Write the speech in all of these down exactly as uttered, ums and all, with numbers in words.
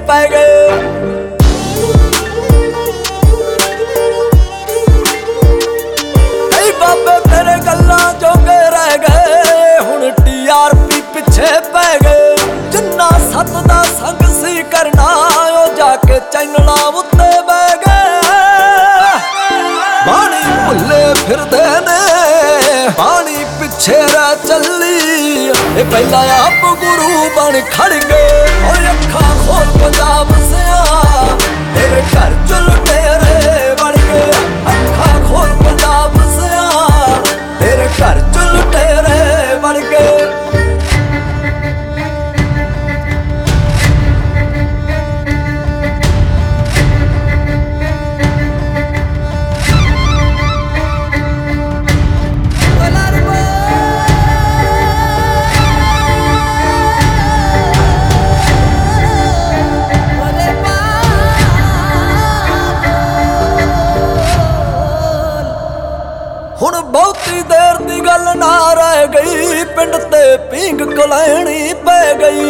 पै गए। कई बाबे तेरे गल्लां जोगे रह गए, हुण टी आर पी पिछे पै गए। जिन्ना सत दा संग सी करना ओ जाके चैनलां उत्ते बह गए। बाणी भुल्ले फिरदे ने बाणी पिछे रह चली, ए पहला आप गुरु बन खड़ गए। और अखां खोल पंजाब सिया तेरे घर च लुटेरे बन गए। अखां खोल पंजाब सिया तेरे घर च लुटेरे बन गए। हुण बहुती देर दी गल ना रह गई, पिंड ते पींग कलैणी पै गई।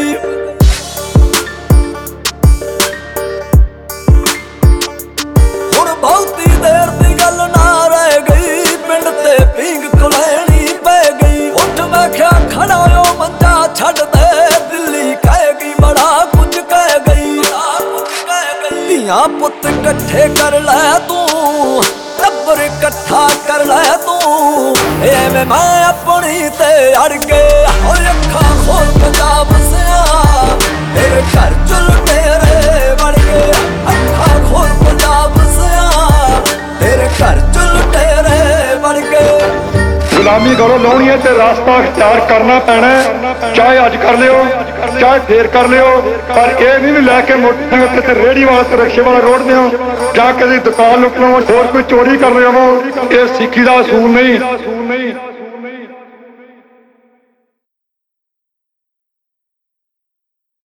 हुण बहुती देर दी गल ना रह गई, पिंड ते पींग कलैणी पै गई। उठ मैं क्या खड़ा हो मंजा छड़ दे, दिल्ली कहेगी बड़ा कुछ कह गई। धियां पुत कट्ठे कर लै तू, टब्बर इकट्ठा कर लै तू, एवें मैं अपनी ते अड़ गए। और अखां खोल पंजाब सिया तेरे घर च लुटेरे बन गए। अखां खोल पंजाब सिया तेरे घर च लुटेरे बन गए। गुलामी करो लाउणी है ते रास्ता अख्तियार करना पैना, चाहे अज कर लियो चाहे फेर कर लियो, पर यह नहीं भी लैके मोटरसाइकिल ते रेहड़ी वाले रिक्शे वाला रोड दो जाके दुकान लुट लो, होर कोई चोरी कर रहे हो, ये सिक्खी का असूल नहीं।